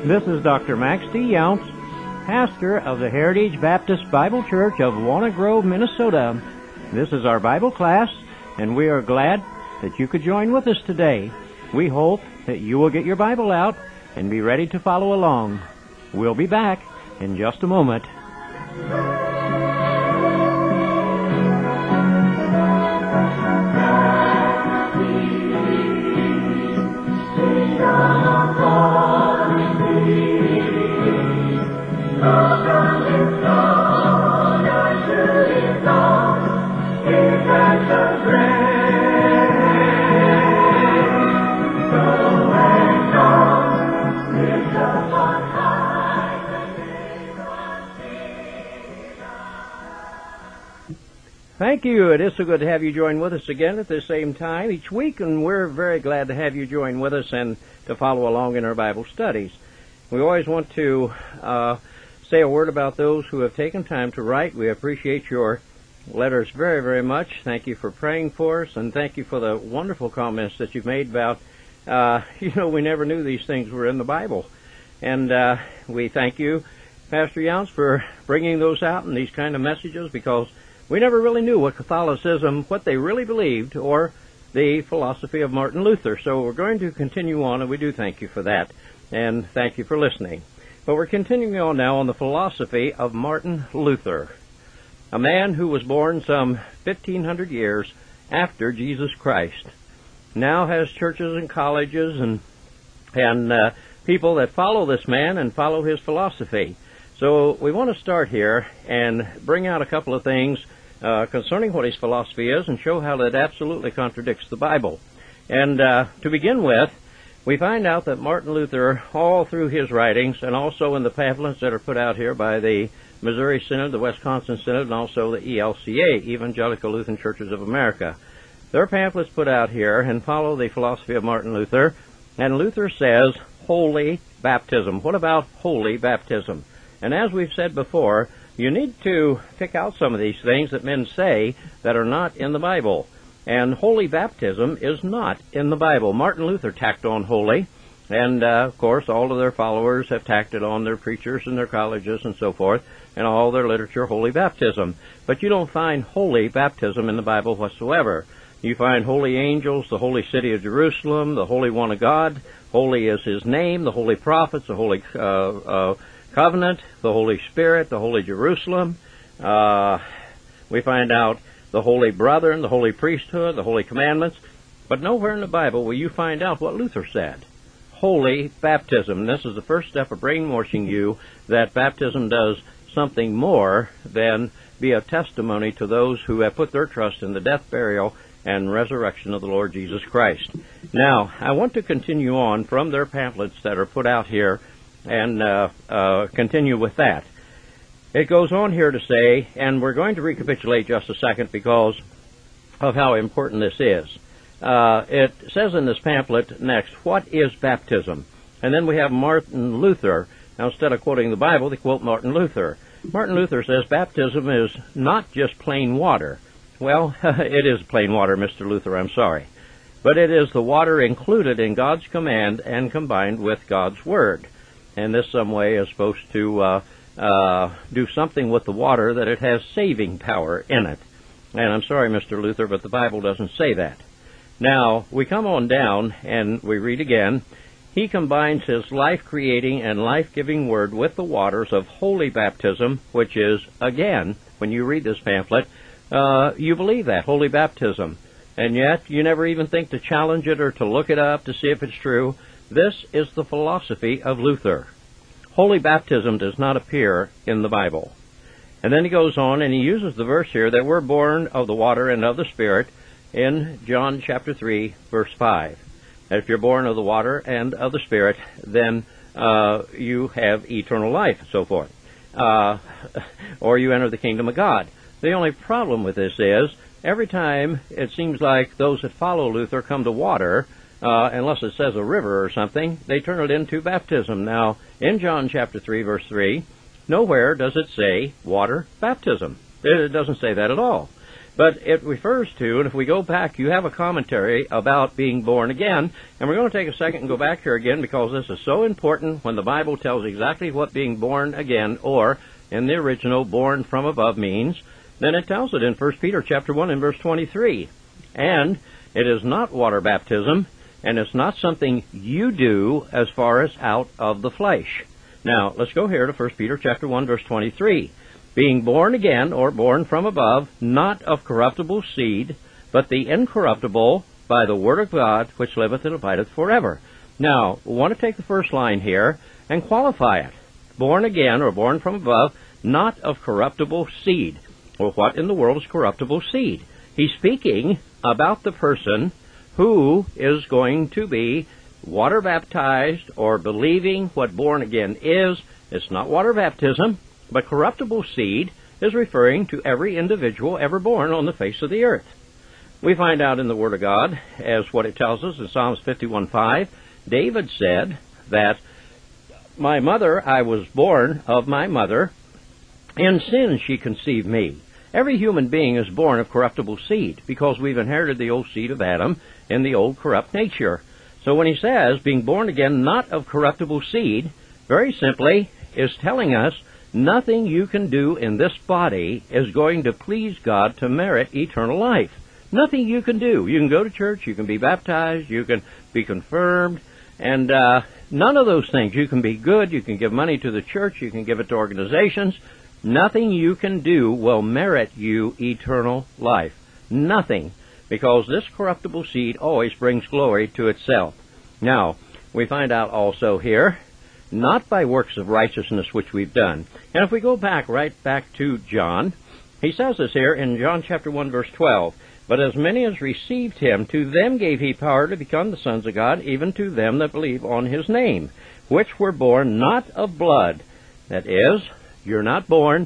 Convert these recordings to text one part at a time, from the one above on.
This is Dr. Max D. Younts, pastor of the Heritage Baptist Bible Church of Walnut Grove, Minnesota. This is our Bible class, and we are glad that you could join with us today. We hope that you will get your Bible out and be ready to follow along. We'll be back in just a moment. Thank you. It is so good to have you join with us again at the same time each week, and we're very glad to have you join with us and to follow along in our Bible studies. We always want to say a word about those who have taken time to write. We appreciate your letters very, very much. Thank you for praying for us, and thank you for the wonderful comments that you've made about, we never knew these things were in the Bible. And we thank you, Pastor Younts, for bringing those out and these kind of messages, because we never really knew what Catholicism, what they really believed, or the philosophy of Martin Luther. So we're going to continue on, and we do thank you for that, and thank you for listening. But we're continuing on now on the philosophy of Martin Luther, a man who was born some 1,500 years after Jesus Christ, now has churches and colleges and people that follow this man and follow his philosophy. So we want to start here and bring out a couple of things concerning what his philosophy is and show how that absolutely contradicts the Bible. And to begin with, we find out that Martin Luther, all through his writings and also in the pamphlets that are put out here by the Missouri Synod, the Wisconsin Synod, and also the ELCA, Evangelical Lutheran Churches of America, their pamphlets put out here and follow the philosophy of Martin Luther. And Luther says, holy baptism. What about holy baptism? And as we've said before, you need to pick out some of these things that men say that are not in the Bible. And holy baptism is not in the Bible. Martin Luther tacked on holy, and of course all of their followers have tacked it on, their preachers and their colleges and so forth, and all their literature, holy baptism. But you don't find holy baptism in the Bible whatsoever. You find holy angels, the holy city of Jerusalem, the Holy One of God, holy is his name, the holy prophets, the holy covenant, the Holy Spirit, the Holy Jerusalem. We find out the Holy Brethren, the Holy Priesthood, the Holy Commandments. But nowhere in the Bible will you find out what Luther said. Holy baptism. This is the first step of brainwashing you that baptism does something more than be a testimony to those who have put their trust in the death, burial, and resurrection of the Lord Jesus Christ. Now, I want to continue on from their pamphlets that are put out here and continue with that. It goes on here to say, and we're going to recapitulate just a second because of how important this is. It says in this pamphlet next, what is baptism? And then we have Martin Luther. Now, instead of quoting the Bible, they quote Martin Luther. Martin Luther says baptism is not just plain water. Well, it is plain water, Mr. Luther, I'm sorry. But it is the water included in God's command and combined with God's Word. And this some way is supposed to do something with the water that it has saving power in it. And I'm sorry, Mr. Luther, but the Bible doesn't say that. Now, we come on down and we read again, he combines his life-creating and life-giving word with the waters of holy baptism, which is, again, when you read this pamphlet, you believe that, holy baptism. And yet, you never even think to challenge it or to look it up to see if it's true. This is the philosophy of Luther. Holy baptism does not appear in the Bible. And then he goes on and he uses the verse here that we're born of the water and of the Spirit in John chapter 3, verse 5. That if you're born of the water and of the Spirit, then you have eternal life, and so forth. Or you enter the kingdom of God. The only problem with this is, every time it seems like those that follow Luther come to water, unless it says a river or something, they turn it into baptism. Now, in John chapter 3, verse 3, nowhere does it say water baptism. It doesn't say that at all. But it refers to, and if we go back, you have a commentary about being born again, and we're going to take a second and go back here again because this is so important when the Bible tells exactly what being born again, or in the original, born from above means. Then it tells it in 1 Peter chapter 1 and verse 23. And it is not water baptism, and it's not something you do as far as out of the flesh. Now, let's go here to 1 Peter chapter 1 verse 23. Being born again, or born from above, not of corruptible seed, but the incorruptible, by the word of God, which liveth and abideth forever. Now, we want to take the first line here and qualify it. Born again, or born from above, not of corruptible seed. Well, what in the world is corruptible seed? He's speaking about the person who is going to be water baptized or believing what born again is. It's not water baptism, but corruptible seed is referring to every individual ever born on the face of the earth. We find out in the Word of God, as what it tells us in Psalms 51:5, David said that, my mother, I was born of my mother, in sin she conceived me. Every human being is born of corruptible seed because we've inherited the old seed of Adam in the old corrupt nature. So when he says, being born again not of corruptible seed, very simply is telling us nothing you can do in this body is going to please God to merit eternal life. Nothing you can do. You can go to church, you can be baptized, you can be confirmed, and none of those things. You can be good, you can give money to the church, you can give it to organizations. Nothing you can do will merit you eternal life. Nothing. Because this corruptible seed always brings glory to itself. Now, we find out also here, not by works of righteousness which we've done. And if we go right back to John, he says this here in John chapter 1 verse 12, but as many as received him, to them gave he power to become the sons of God, even to them that believe on his name, which were born not of blood. That is, you're not born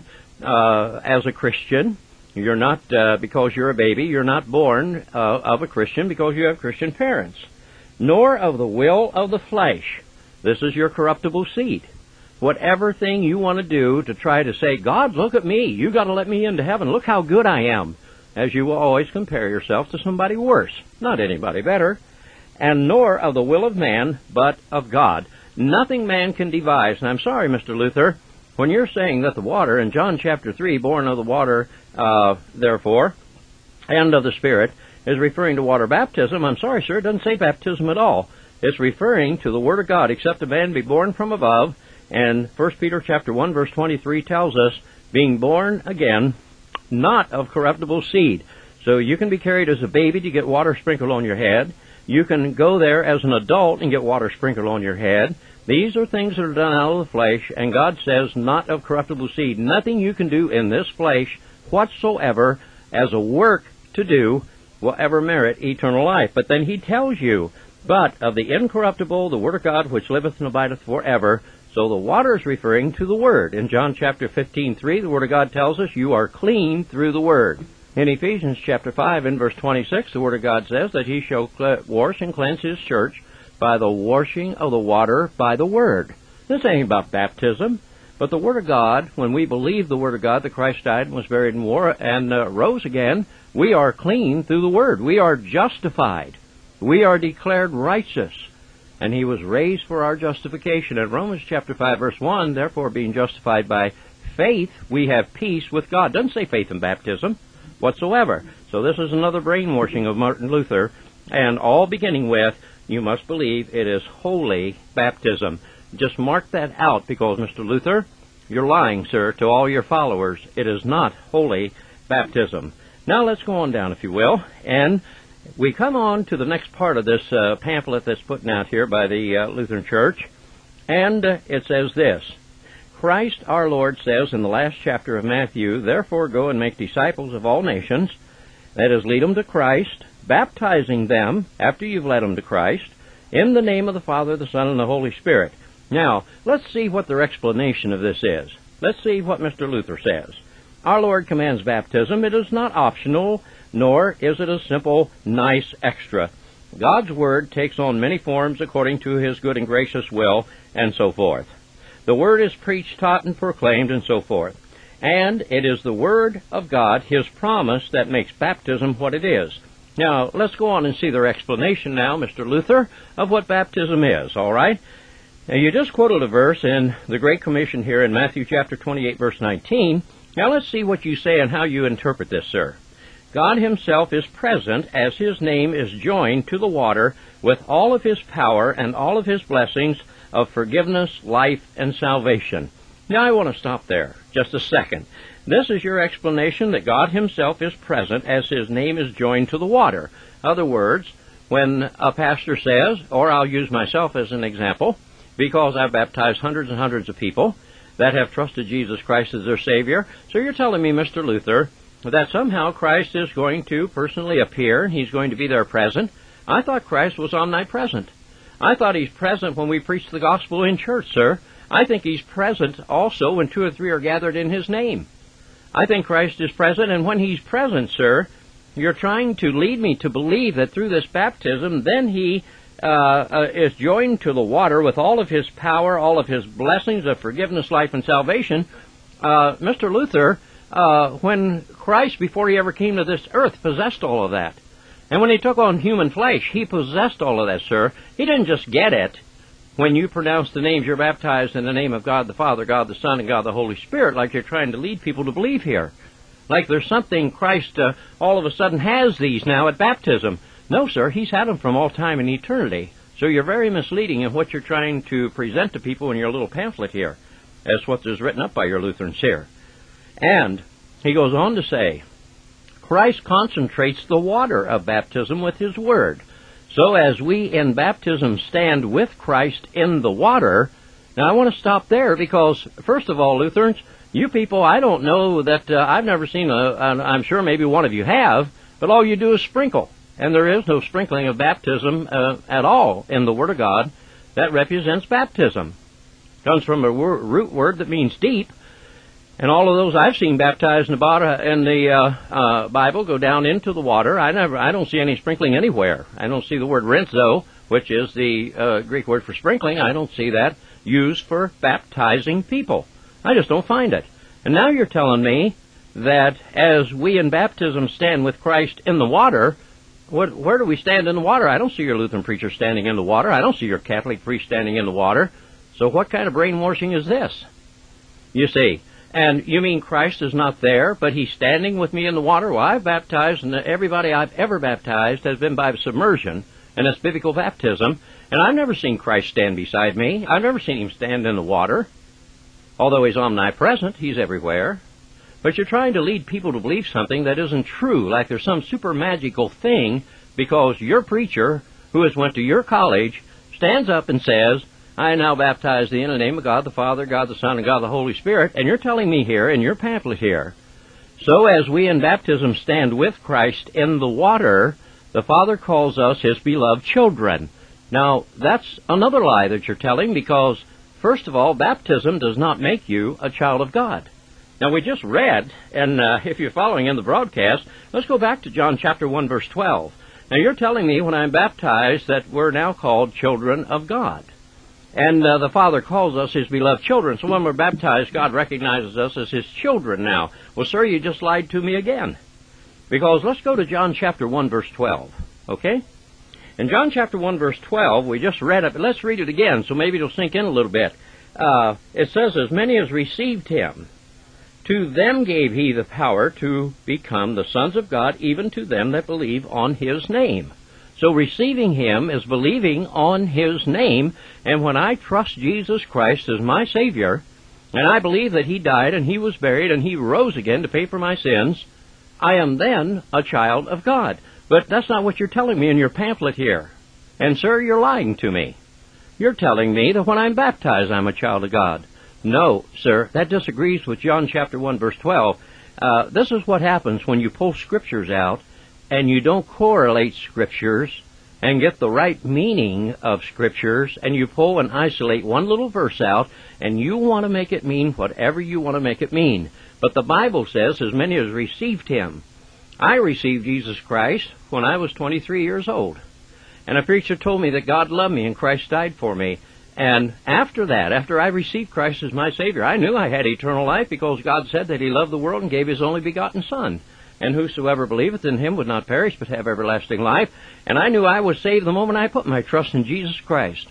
as a Christian. You're not, because you're a baby, you're not born of a Christian because you have Christian parents. Nor of the will of the flesh. This is your corruptible seed. Whatever thing you want to do to try to say, God, look at me, you got to let me into heaven, look how good I am, as you will always compare yourself to somebody worse, not anybody better. And nor of the will of man, but of God. Nothing man can devise. And I'm sorry, Mr. Luther, when you're saying that the water, in John chapter 3, born of the water, therefore, and of the Spirit, is referring to water baptism, I'm sorry, sir, it doesn't say baptism at all. It's referring to the Word of God, except a man be born from above, and 1 Peter chapter 1, verse 23 tells us, being born again, not of corruptible seed. So you can be carried as a baby to get water sprinkled on your head. You can go there as an adult and get water sprinkled on your head. These are things that are done out of the flesh, and God says, not of corruptible seed. Nothing you can do in this flesh whatsoever as a work to do will ever merit eternal life. But then he tells you, but of the incorruptible, the Word of God, which liveth and abideth forever. So the water is referring to the Word. In John chapter 15:3, the Word of God tells us, you are clean through the Word. In Ephesians chapter 5 and verse 26, the Word of God says that he shall wash and cleanse his church by the washing of the water by the Word. This ain't about baptism, but the Word of God, when we believe the Word of God, that Christ died and was buried and rose again, we are clean through the Word. We are justified. We are declared righteous. And he was raised for our justification. In Romans chapter 5 verse 1, therefore being justified by faith, we have peace with God. Doesn't say faith in baptism whatsoever. So this is another brainwashing of Martin Luther, and all beginning with, you must believe it is holy baptism. Just mark that out, because, Mr. Luther, you're lying, sir, to all your followers. It is not holy baptism. Now let's go on down, if you will, and we come on to the next part of this pamphlet that's put out here by the Lutheran Church, and it says this. Christ our Lord says in the last chapter of Matthew, therefore go and make disciples of all nations, that is, lead them to Christ, baptizing them, after you've led them to Christ, in the name of the Father, the Son, and the Holy Spirit. Now, let's see what their explanation of this is. Let's see what Mr. Luther says. Our Lord commands baptism. It is not optional, nor is it a simple, nice extra. God's Word takes on many forms according to His good and gracious will, and so forth. The Word is preached, taught, and proclaimed, and so forth. And it is the Word of God, His promise, that makes baptism what it is. Now, let's go on and see their explanation now, Mr. Luther, of what baptism is, all right? Now, you just quoted a verse in the Great Commission here in Matthew chapter 28, verse 19. Now, let's see what you say and how you interpret this, sir. God Himself is present as His name is joined to the water with all of His power and all of His blessings of forgiveness, life, and salvation. Now, I want to stop there just a second. This is your explanation that God Himself is present as His name is joined to the water. In other words, when a pastor says, or I'll use myself as an example, because I've baptized hundreds and hundreds of people that have trusted Jesus Christ as their Savior. So you're telling me, Mr. Luther, that somehow Christ is going to personally appear. He's going to be there present. I thought Christ was omnipresent. I thought He's present when we preach the gospel in church, sir. I think He's present also when 2 or 3 are gathered in His name. I think Christ is present, and when He's present, sir, you're trying to lead me to believe that through this baptism, then He is joined to the water with all of His power, all of His blessings of forgiveness, life, and salvation. Mr. Luther, when Christ, before He ever came to this earth, possessed all of that. And when He took on human flesh, He possessed all of that, sir. He didn't just get it. When you pronounce the names, you're baptized in the name of God the Father, God the Son, and God the Holy Spirit, like you're trying to lead people to believe here. Like there's something Christ all of a sudden has these now at baptism. No, sir, He's had them from all time and eternity. So you're very misleading in what you're trying to present to people in your little pamphlet here. That's what is written up by your Lutherans here. And he goes on to say, Christ concentrates the water of baptism with His Word. So as we in baptism stand with Christ in the water, now I want to stop there because, first of all, Lutherans, you people, I don't know that, I've never seen I'm sure maybe one of you have, but all you do is sprinkle. And there is no sprinkling of baptism at all in the Word of God that represents baptism. It comes from a root word that means deep. And all of those I've seen baptized in the Bible go down into the water. I don't see any sprinkling anywhere. I don't see the word rinzo, which is the Greek word for sprinkling. I don't see that used for baptizing people. I just don't find it. And now you're telling me that as we in baptism stand with Christ in the water, where do we stand in the water? I don't see your Lutheran preacher standing in the water. I don't see your Catholic priest standing in the water. So what kind of brainwashing is this? You see. And you mean Christ is not there, but He's standing with me in the water? Well, I've baptized, and everybody I've ever baptized has been by submersion, and it's biblical baptism. And I've never seen Christ stand beside me. I've never seen Him stand in the water. Although He's omnipresent, He's everywhere. But you're trying to lead people to believe something that isn't true, like there's some super magical thing, because your preacher, who has went to your college, stands up and says, I now baptize thee in the name of God the Father, God the Son, and God the Holy Spirit. And you're telling me here in your pamphlet here, so as we in baptism stand with Christ in the water, the Father calls us His beloved children. Now, that's another lie that you're telling, because, first of all, baptism does not make you a child of God. Now, we just read, and if you're following in the broadcast, let's go back to John chapter 1, verse 12. Now, you're telling me when I'm baptized that we're now called children of God. And the Father calls us His beloved children. So when we're baptized, God recognizes us as His children now. Well, sir, you just lied to me again. Because let's go to John chapter 1, verse 12. Okay? In John chapter 1, verse 12, we just read it. But let's read it again, so maybe it'll sink in a little bit. It says, as many as received Him, to them gave He the power to become the sons of God, even to them that believe on His name. So receiving Him is believing on His name, and when I trust Jesus Christ as my Savior, and I believe that He died and He was buried and He rose again to pay for my sins, I am then a child of God. But that's not what you're telling me in your pamphlet here. And sir, you're lying to me. You're telling me that when I'm baptized, I'm a child of God. No, sir, that disagrees with John chapter 1, verse 12. This is what happens when you pull scriptures out and you don't correlate scriptures and get the right meaning of scriptures, and you pull and isolate one little verse out, and you want to make it mean whatever you want to make it mean. But the Bible says, as many as received Him. I received Jesus Christ when I was 23 years old. And a preacher told me that God loved me and Christ died for me. And after that, after I received Christ as my Savior, I knew I had eternal life because God said that He loved the world and gave His only begotten Son. And whosoever believeth in Him would not perish but have everlasting life. And I knew I was saved the moment I put my trust in Jesus Christ.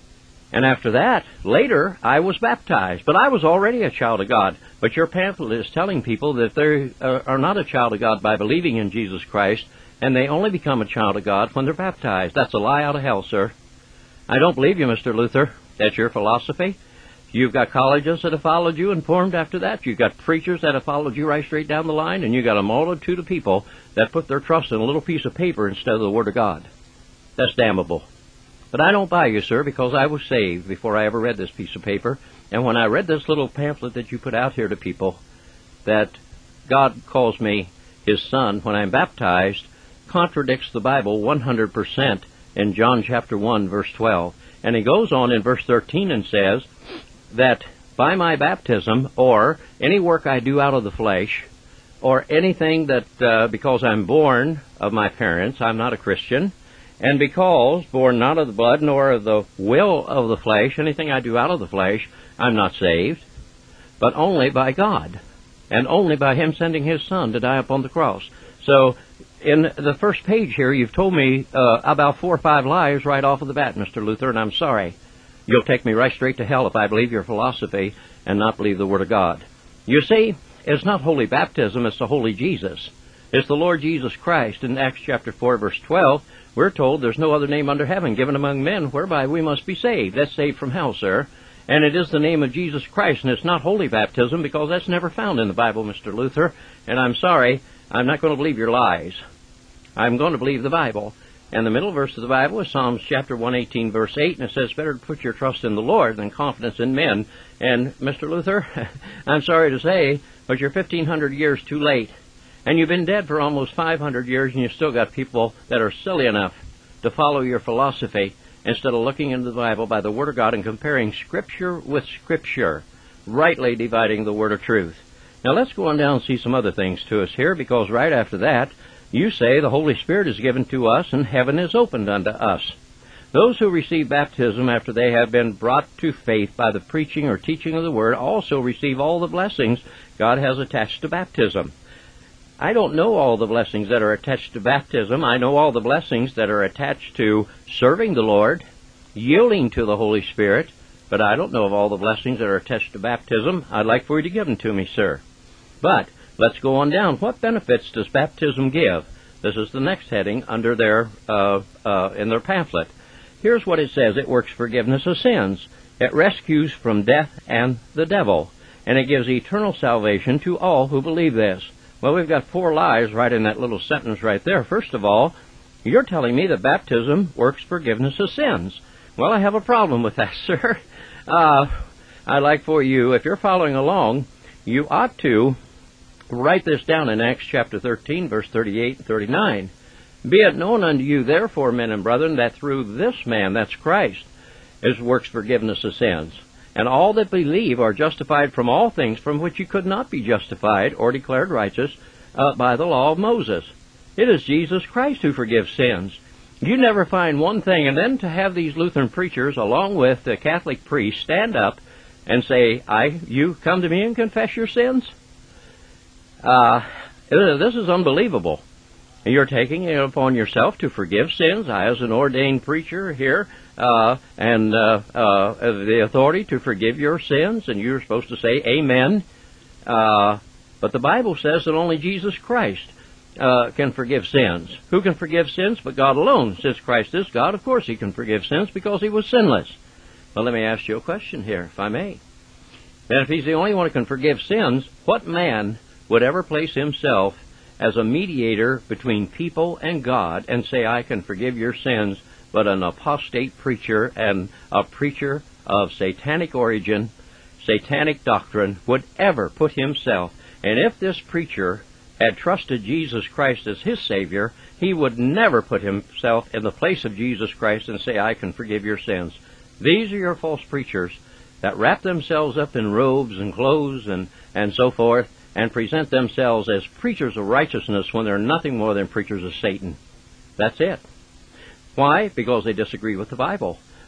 And after that, later, I was baptized. But I was already a child of God. But your pamphlet is telling people that they are not a child of God by believing in Jesus Christ, and they only become a child of God when they're baptized. That's a lie out of hell, sir. I don't believe you, Mr. Luther. That's your philosophy. You've got colleges that have followed you and formed after that. You've got preachers that have followed you right straight down the line, and you've got a multitude of people that put their trust in a little piece of paper instead of the Word of God. That's damnable. But I don't buy you, sir, because I was saved before I ever read this piece of paper. And when I read this little pamphlet that you put out here to people, that God calls me His Son when I'm baptized, contradicts the Bible 100% in John chapter 1, verse 12. And he goes on in verse 13 and says that by my baptism, or any work I do out of the flesh, or anything that, because I'm born of my parents, I'm not a Christian, and because born not of the blood nor of the will of the flesh, anything I do out of the flesh, I'm not saved, but only by God, and only by Him sending His Son to die upon the cross. So, in the first page here, you've told me about 4 or 5 lies right off of the bat, Mr. Luther, and I'm sorry. You'll take me right straight to hell if I believe your philosophy and not believe the Word of God. You see, it's not holy baptism, it's the holy Jesus. It's the Lord Jesus Christ. In Acts chapter 4, verse 12, we're told there's no other name under heaven given among men whereby we must be saved. That's saved from hell, sir. And it is the name of Jesus Christ, and it's not holy baptism because that's never found in the Bible, Mr. Luther. And I'm sorry, I'm not going to believe your lies. I'm going to believe the Bible. And the middle verse of the Bible is Psalms chapter 118, verse 8, and it says, better to put your trust in the Lord than confidence in men. And, Mr. Luther, I'm sorry to say, but you're 1,500 years too late. And you've been dead for almost 500 years, and you've still got people that are silly enough to follow your philosophy instead of looking into the Bible by the Word of God and comparing Scripture with Scripture, rightly dividing the Word of truth. Now let's go on down and see some other things to us here, because right after that, you say the Holy Spirit is given to us and heaven is opened unto us. Those who receive baptism after they have been brought to faith by the preaching or teaching of the Word also receive all the blessings God has attached to baptism. I don't know all the blessings that are attached to baptism. I know all the blessings that are attached to serving the Lord, yielding to the Holy Spirit, but I don't know of all the blessings that are attached to baptism. I'd like for you to give them to me, sir. But let's go on down. What benefits does baptism give? This is the next heading under their in their pamphlet. Here's what it says. It works forgiveness of sins. It rescues from death and the devil. And it gives eternal salvation to all who believe this. Well, we've got 4 lies right in that little sentence right there. First of all, you're telling me that baptism works forgiveness of sins. Well, I have a problem with that, sir. I'd like for you, if you're following along, you ought to write this down in Acts chapter 13, verse 38 and 39. Be it known unto you, therefore, men and brethren, that through this man, that's Christ, is works forgiveness of sins. And all that believe are justified from all things from which you could not be justified or declared righteous by the law of Moses. It is Jesus Christ who forgives sins. You never find one thing, and then to have these Lutheran preachers, along with the Catholic priests, stand up and say, you come to me and confess your sins? This is unbelievable. You're taking it upon yourself to forgive sins. I, as an ordained preacher here, and the authority to forgive your sins, and you're supposed to say amen. But the Bible says that only Jesus Christ can forgive sins. Who can forgive sins but God alone? Since Christ is God, of course He can forgive sins because He was sinless. Well, let me ask you a question here, if I may. Then if He's the only one who can forgive sins, what man would ever place himself as a mediator between people and God and say, I can forgive your sins, but an apostate preacher and a preacher of satanic origin, satanic doctrine, would ever put himself? And if this preacher had trusted Jesus Christ as his Savior, he would never put himself in the place of Jesus Christ and say, I can forgive your sins. These are your false preachers that wrap themselves up in robes and clothes and so forth, and present themselves as preachers of righteousness when they're nothing more than preachers of Satan. That's it. Why? Because they disagree with the Bible.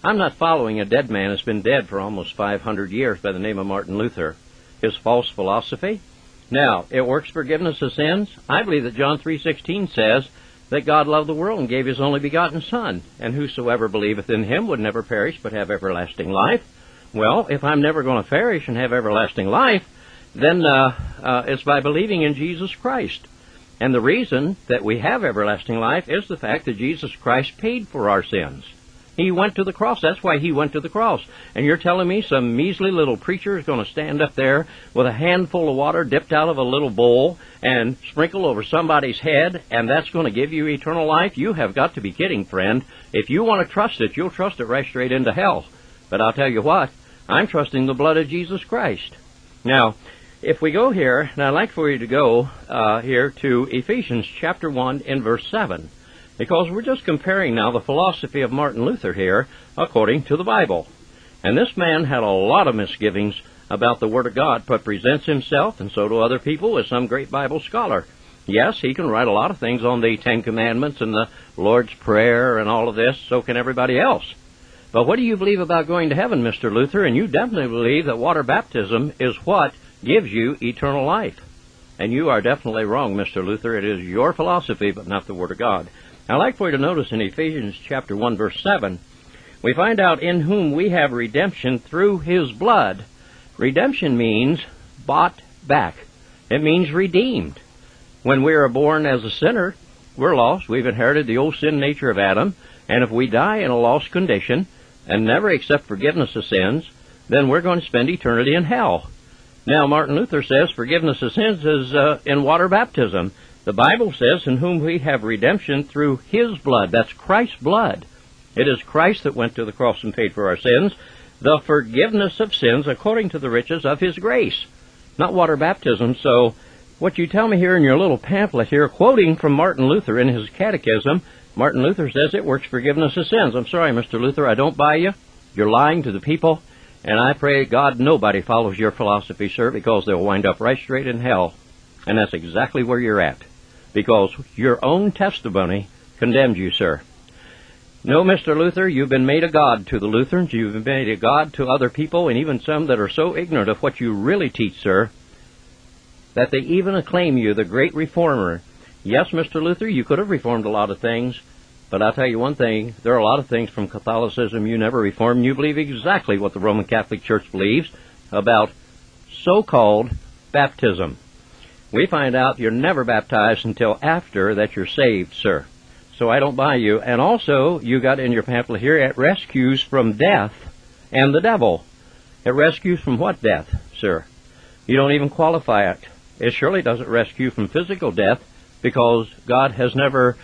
I'm not following a dead man that's been dead for almost 500 years by the name of Martin Luther. His false philosophy. Now, it works forgiveness of sins. I believe that John 3:16 says that God loved the world and gave His only begotten Son, and whosoever believeth in Him would never perish but have everlasting life. Well, if I'm never going to perish and have everlasting life, then it's by believing in Jesus Christ. And the reason that we have everlasting life is the fact that Jesus Christ paid for our sins. He went to the cross. That's why He went to the cross. And you're telling me some measly little preacher is going to stand up there with a handful of water dipped out of a little bowl and sprinkle over somebody's head, and that's going to give you eternal life? You have got to be kidding, friend. If you want to trust it, you'll trust it right straight into hell. But I'll tell you what, I'm trusting the blood of Jesus Christ. Now, if we go here, and I'd like for you to go here to Ephesians chapter 1 in verse 7. Because we're just comparing now the philosophy of Martin Luther here according to the Bible. And this man had a lot of misgivings about the Word of God, but presents himself, and so do other people, as some great Bible scholar. Yes, he can write a lot of things on the Ten Commandments and the Lord's Prayer and all of this, so can everybody else. But what do you believe about going to heaven, Mr. Luther? And you definitely believe that water baptism is what gives you eternal life. And you are definitely wrong, Mr. Luther. It is your philosophy, but not the Word of God. I'd like for you to notice in Ephesians chapter 1, verse 7, we find out in whom we have redemption through His blood. Redemption means bought back. It means redeemed. When we are born as a sinner, we're lost. We've inherited the old sin nature of Adam, and if we die in a lost condition and never accept forgiveness of sins, then we're going to spend eternity in hell. Now, Martin Luther says forgiveness of sins is in water baptism. The Bible says, in whom we have redemption through His blood. That's Christ's blood. It is Christ that went to the cross and paid for our sins. The forgiveness of sins according to the riches of His grace. Not water baptism. So, what you tell me here in your little pamphlet here, quoting from Martin Luther in his catechism, Martin Luther says it works forgiveness of sins. I'm sorry, Mr. Luther, I don't buy you. You're lying to the people. And I pray God nobody follows your philosophy, sir, because they'll wind up right straight in hell. And that's exactly where you're at. Because your own testimony condemns you, sir. No, Mr. Luther, you've been made a god to the Lutherans. You've been made a god to other people, and even some that are so ignorant of what you really teach, sir, that they even acclaim you the great reformer. Yes, Mr. Luther, you could have reformed a lot of things, but I'll tell you one thing, there are a lot of things from Catholicism you never reformed. You believe exactly what the Roman Catholic Church believes about so-called baptism. We find out you're never baptized until after that you're saved, sir. So I don't buy you. And also, you got in your pamphlet here, it rescues from death and the devil. It rescues from what death, sir? You don't even qualify it. It surely doesn't rescue from physical death, because God has never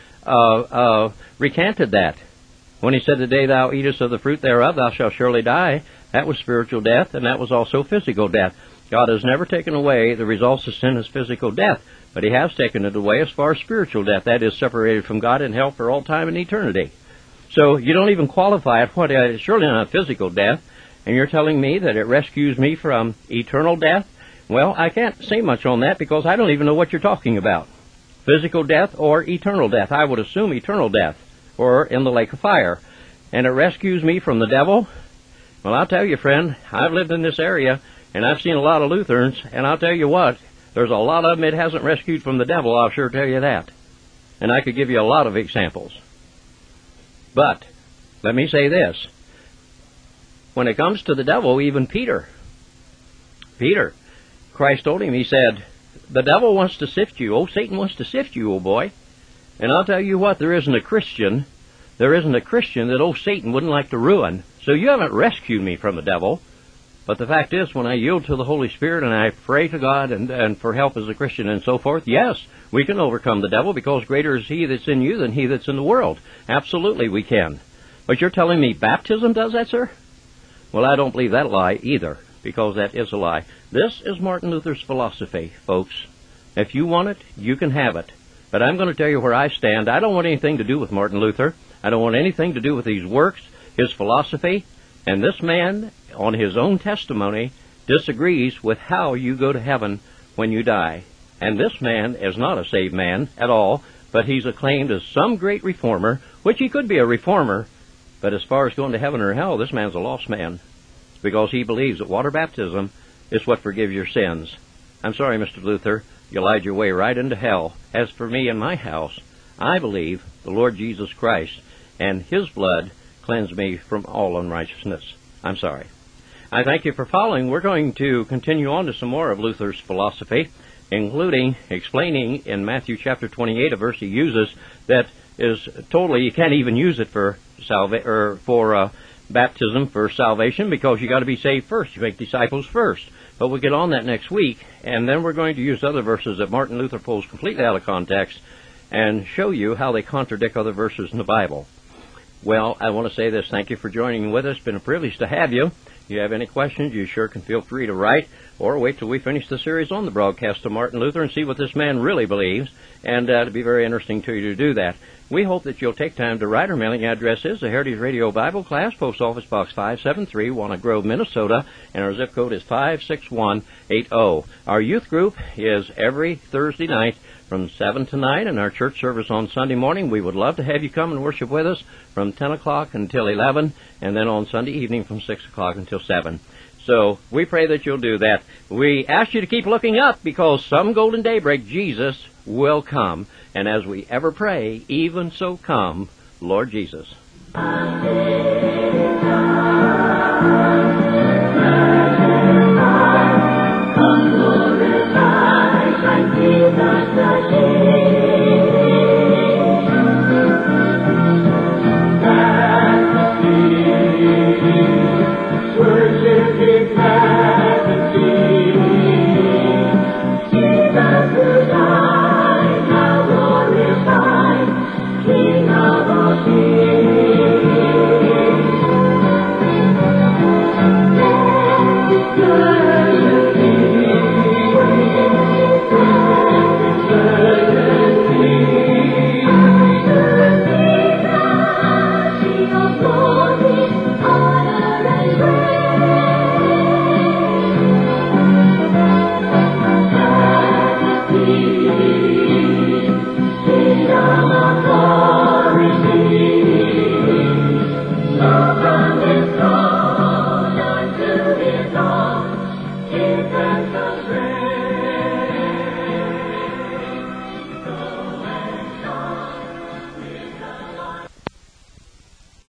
recanted that. When He said, the day thou eatest of the fruit thereof, thou shalt surely die, that was spiritual death, and that was also physical death. God has never taken away the results of sin as physical death, but He has taken it away as far as spiritual death. That is, separated from God in hell for all time and eternity. So you don't even qualify it. What is surely not physical death, and you're telling me that it rescues me from eternal death? Well, I can't say much on that because I don't even know what you're talking about. Physical death or eternal death. I would assume eternal death, or in the lake of fire. And it rescues me from the devil? Well, I'll tell you, friend, I've lived in this area, and I've seen a lot of Lutherans, and I'll tell you what, there's a lot of them it hasn't rescued from the devil, I'll sure tell you that. And I could give you a lot of examples. But, let me say this. When it comes to the devil, even Peter, Christ told him, He said, the devil wants to sift you. Oh, Satan wants to sift you, oh boy. And I'll tell you what, there isn't a Christian that old Satan wouldn't like to ruin. So you haven't rescued me from the devil. But the fact is, when I yield to the Holy Spirit and I pray to God and for help as a Christian and so forth, yes, we can overcome the devil because greater is He that's in you than he that's in the world. Absolutely we can. But you're telling me baptism does that, sir? Well, I don't believe that lie either, because that is a lie. This is Martin Luther's philosophy, folks. If you want it, you can have it. But I'm going to tell you where I stand. I don't want anything to do with Martin Luther. I don't want anything to do with these works, his philosophy. And this man, on his own testimony, disagrees with how you go to heaven when you die. And this man is not a saved man at all, but he's acclaimed as some great reformer, which he could be a reformer, But as far as going to heaven or hell, this man's a lost man, because he believes that water baptism is what forgives your sins. I'm sorry, Mr. Luther, you lied your way right into hell. As for me and my house, I believe the Lord Jesus Christ and His blood cleansed me from all unrighteousness. I'm sorry. I thank you for following. We're going to continue on to some more of Luther's philosophy, including explaining in Matthew chapter 28 a verse he uses that is totally, you can't even use it for baptism for salvation, because you got to be saved first. You make disciples first. But we'll get on that next week, and then we're going to use other verses that Martin Luther pulls completely out of context and show you how they contradict other verses in the Bible. Well, I want to say this. Thank you for joining with us. It's been a privilege to have you. If you have any questions, you sure can feel free to write, or wait till we finish the series on the broadcast of Martin Luther and see what this man really believes, and it'll be very interesting to you to do that. We hope that you'll take time to write. Our mailing address is the Heritage Radio Bible Class, Post Office Box 573, Walnut Grove, Minnesota, and our zip code is 56180. Our youth group is every Thursday night from 7 to 9, and our church service on Sunday morning. We would love to have you come and worship with us from 10 o'clock until 11, and then on Sunday evening from 6 o'clock until 7. So we pray that you'll do that. We ask you to keep looking up, because some golden daybreak Jesus will come. And as we ever pray, even so come, Lord Jesus. Amen.